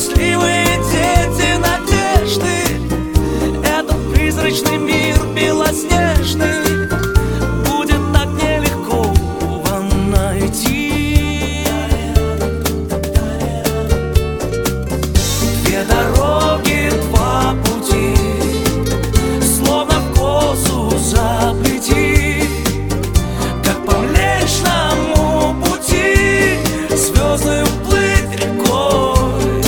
счастливые дети надежды. Этот призрачный мир белоснежный будет так нелегко вам найти. Две дороги, два пути, словно в косу заплети, как по Млечному пути звездную плыть рекой.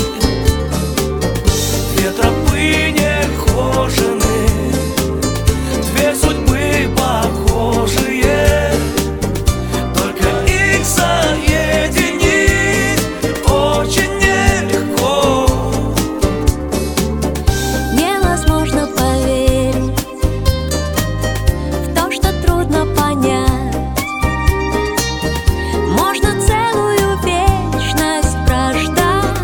Две тропы нехожены, две судьбы похожие, только их соединить очень нелегко. Невозможно поверить в то, что трудно понять. Можно целую вечность прождать,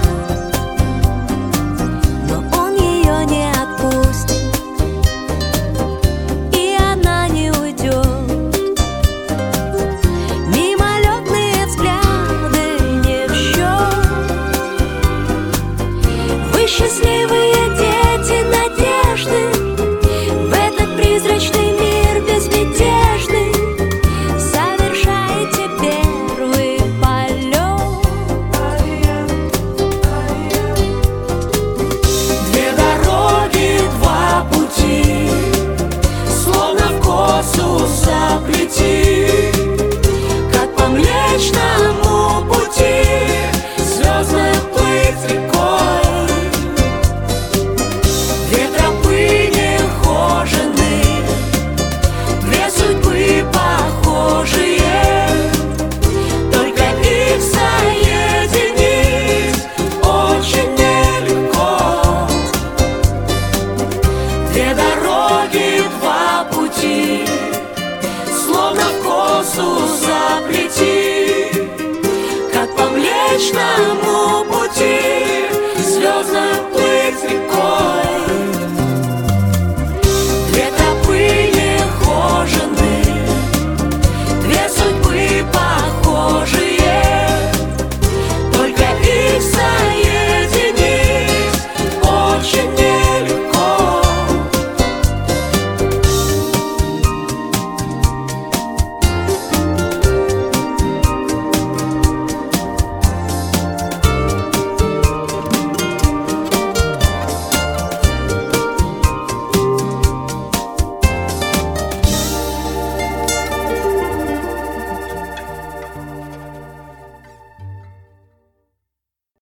но он ее не отпустит, и она не уйдет. Мимолетные взгляды не в счет. Вы счастливые дети надежды, в этот призрачный мир безмятежный совершаете первый полет. Две дороги, два пути, словно в косу заплети, как по Млечному пути звездная плыть рекой. Две тропы нехожены, две судьбы похожие, только их соединить очень нелегко. Две дороги, два пути, словно в косу заплети, как по Млечному пути звездная плыть.